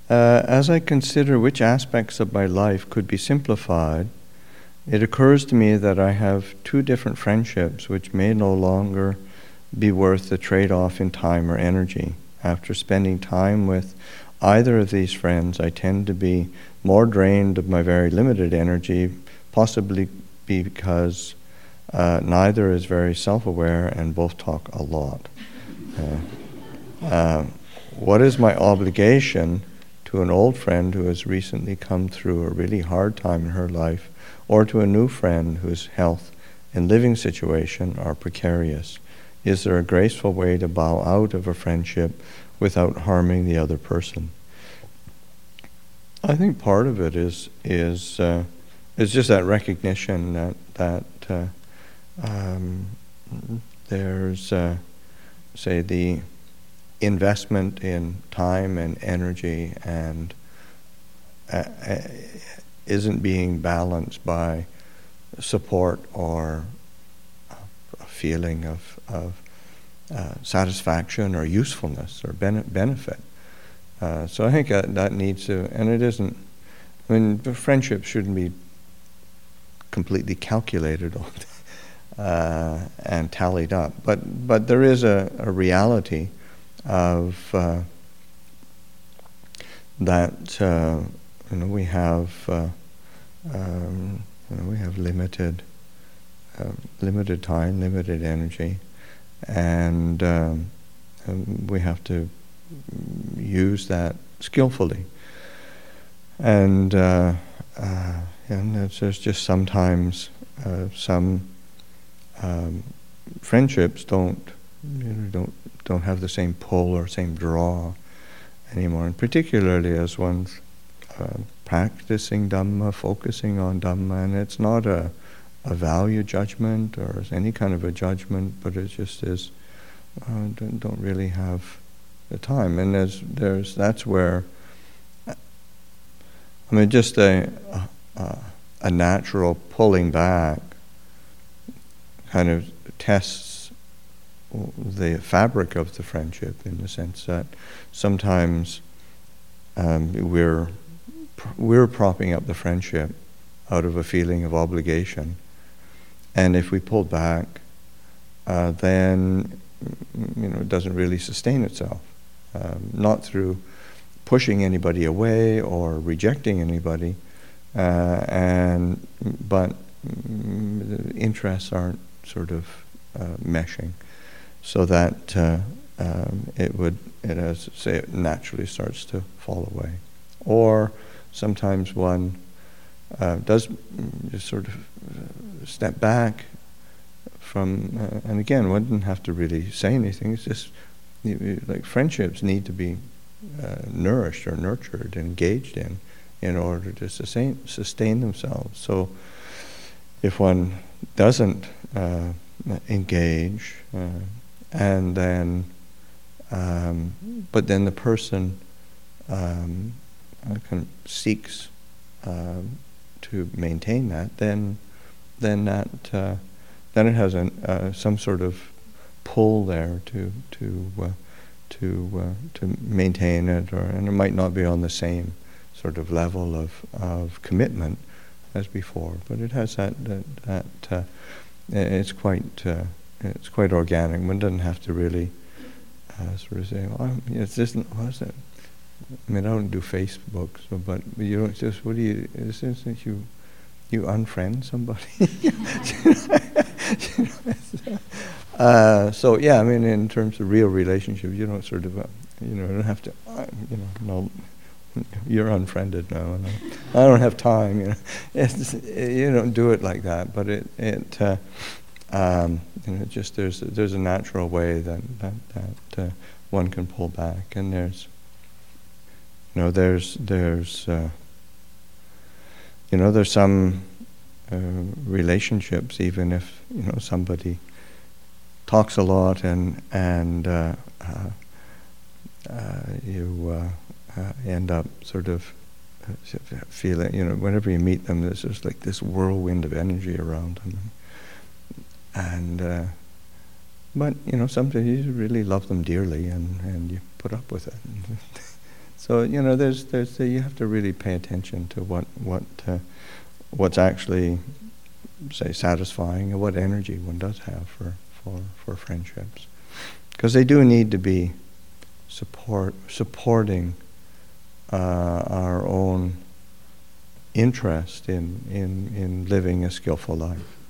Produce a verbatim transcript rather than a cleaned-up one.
Uh, as I consider which aspects of my life could be simplified, it occurs to me that I have two different friendships which may no longer be worth the trade-off in time or energy. After spending time with either of these friends, I tend to be more drained of my very limited energy, possibly because uh, neither is very self-aware and both talk a lot. Uh, uh, what is my obligation to an old friend who has recently come through a really hard time in her life, or to a new friend whose health and living situation are precarious? Is there a graceful way to bow out of a friendship without harming the other person? I think part of it is is uh, is just that recognition that that uh, um, there's uh, say the investment in time and energy and uh, uh, isn't being balanced by support or a feeling of, of uh, satisfaction or usefulness or bene- benefit. Uh, so I think that, that needs to, and it isn't, I mean, the friendship shouldn't be completely calculated uh, and tallied up, but but there is a, a reality of uh, that uh, you know we have uh, um, you know, we have limited uh, limited time, limited energy, and, um, and we have to use that skillfully. And uh, uh, and there's, there's just sometimes uh, some um, friendships don't you know don't don't have the same pull or same draw anymore, and particularly as one's uh, practicing Dhamma, focusing on Dhamma, and it's not a, a value judgment or any kind of a judgment, but it just is, uh, don't, don't really have the time. And there's, there's that's where, I mean, just a, a, a natural pulling back kind of tests the fabric of the friendship, in the sense that sometimes um, we're we're propping up the friendship out of a feeling of obligation, and if we pull back, uh, then you know it doesn't really sustain itself. Um, not through pushing anybody away or rejecting anybody, uh, and but mm, the interests aren't sort of uh, meshing. So that uh, um, it would, it as say, it naturally starts to fall away. Or sometimes one uh, does just sort of step back from, uh, and again, one doesn't have to really say anything. It's just you, you, like friendships need to be uh, nourished or nurtured, engaged in, in order to sustain sustain themselves. So if one doesn't uh, engage. Uh, And then, um, but then the person um, kind of seeks um, to maintain that. Then, then that uh, then it has an, uh, some sort of pull there to to uh, to uh, to maintain it, or and it might not be on the same sort of level of of commitment as before, but it has that that, that uh, it's quite. Uh, It's quite organic. One doesn't have to really uh, sort of say, "Well, it's just what's it?" I mean, I don't do Facebook, so, but you don't just. What do you? Is this that you you unfriend somebody? uh, so yeah, I mean, in terms of real relationships, you don't sort of, uh, you know, you don't have to, uh, you know, no, you're unfriended now, and I, I don't have time. You know, it's, you don't do it like that, but it it. Uh, Um, you know, just there's there's a natural way that that, that uh, one can pull back, and there's you know there's there's uh, you know there's some uh, relationships, even if you know somebody talks a lot and and uh, uh, uh, you uh, uh, end up sort of feeling, you know, whenever you meet them, there's just like this whirlwind of energy around them. And, uh, but, you know, sometimes you really love them dearly, and, and you put up with it. So you know, there's there's you have to really pay attention to what what uh, what's actually, say, satisfying, and what energy one does have for for for friendships, because they do need to be support supporting uh, our own interest in in in living a skillful life.